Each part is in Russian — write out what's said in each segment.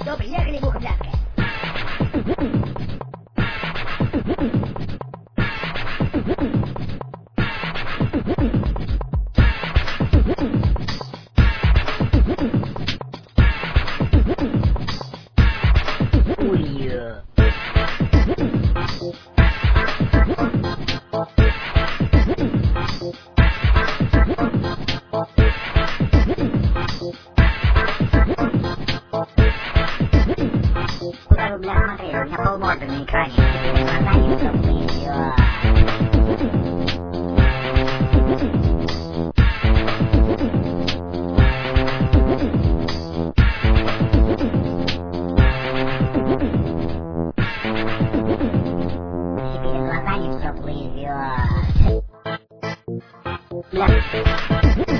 Что, приехали, муха-бляска? Куда вы, бля, смотрели? У меня полморды на экране. Глаза не теплые. Теперь глаза не теплые. Бля.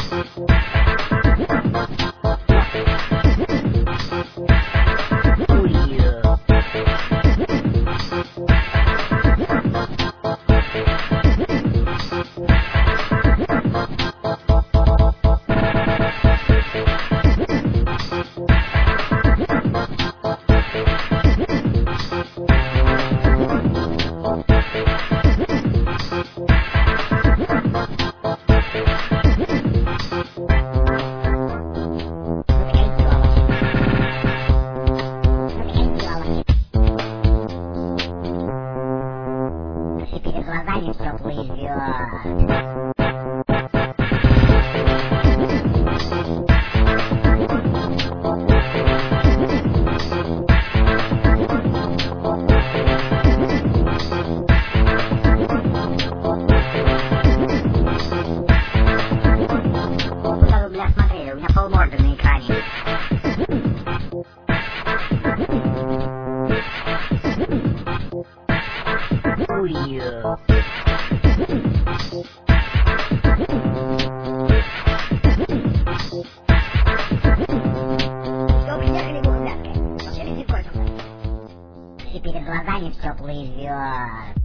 Теперь глаза не теплые. Куда вы, бля, смотрели? У меня полморды на экране. Что, приехали, муха-бляска? Вообще висит кое-что. Теперь глаза не теплые.